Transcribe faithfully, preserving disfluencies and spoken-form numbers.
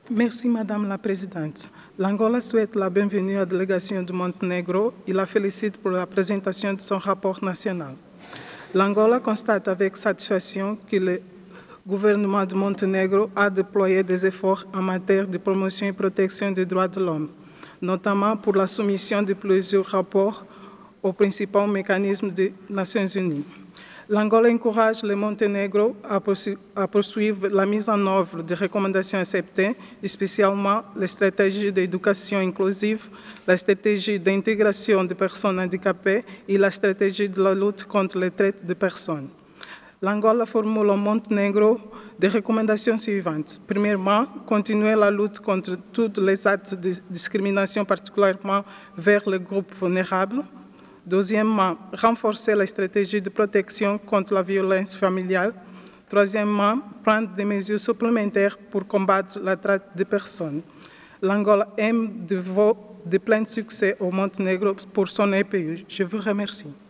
Merci Madame la Présidente. L'Angola souhaite la bienvenue à la délégation du Monténégro et la félicite pour la présentation de son rapport national. L'Angola constate avec satisfaction que le gouvernement du Monténégro a déployé des efforts en matière de promotion et protection des droits de l'homme, notamment pour la soumission de plusieurs rapports aux principaux mécanismes des Nations Unies. L'Angola encourage le Monténégro à poursuivre la mise en œuvre des recommandations acceptées, spécialement les stratégies d'éducation inclusive, la stratégie d'intégration des personnes handicapées et la stratégie de la lutte contre les traites de personnes. L'Angola formule au Monténégro des recommandations suivantes. Premièrement, continuer la lutte contre tous les actes de discrimination, particulièrement vers les groupes vulnérables. Deuxièmement, renforcer la stratégie de protection contre la violence familiale. Troisièmement, prendre des mesures supplémentaires pour combattre la traite de personnes. L'Angola aime de, de plein succès au Monténégro pour son E P U. Je vous remercie.